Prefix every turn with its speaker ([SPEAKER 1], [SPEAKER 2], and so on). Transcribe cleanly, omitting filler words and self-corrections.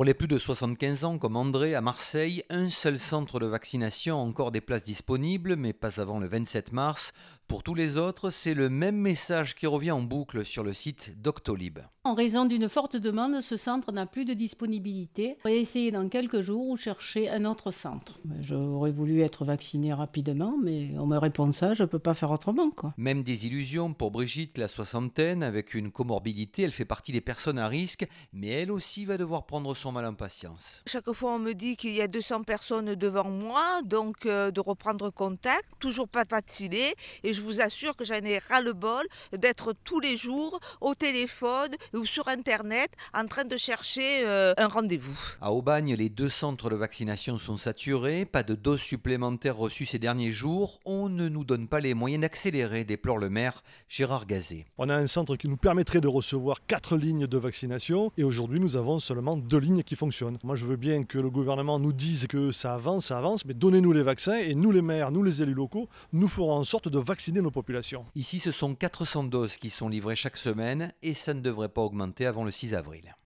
[SPEAKER 1] Pour les plus de 75 ans comme André à Marseille, un seul centre de vaccination a encore des places disponibles, mais pas avant le 27 mars. Pour tous les autres, c'est le même message qui revient en boucle sur le site Doctolib.
[SPEAKER 2] En raison d'une forte demande, ce centre n'a plus de disponibilité. On va essayer dans quelques jours ou chercher un autre centre. J'aurais voulu être vaccinée rapidement, mais on me répond ça, je ne peux pas faire autrement, quoi.
[SPEAKER 1] Même désillusion pour Brigitte, la soixantaine, avec une comorbidité, elle fait partie des personnes à risque, mais elle aussi va devoir prendre son mal en patience.
[SPEAKER 3] Chaque fois, on me dit qu'il y a 200 personnes devant moi, donc de reprendre contact, toujours pas vacciné. Et je vous assure que j'en ai ras-le-bol d'être tous les jours au téléphone ou sur Internet en train de chercher un rendez-vous.
[SPEAKER 1] À Aubagne, les 2 centres de vaccination sont saturés, pas de doses supplémentaires reçues ces derniers jours. On ne nous donne pas les moyens d'accélérer, déplore le maire Gérard Gazet.
[SPEAKER 4] On a un centre qui nous permettrait de recevoir 4 lignes de vaccination et aujourd'hui nous avons seulement 2 lignes qui fonctionnent. Moi je veux bien que le gouvernement nous dise que ça avance, mais donnez-nous les vaccins et nous les maires, nous les élus locaux, nous ferons en sorte de vacciner nos populations.
[SPEAKER 1] Ici, ce sont 400 doses qui sont livrées chaque semaine et ça ne devrait pas augmenter avant le 6 avril.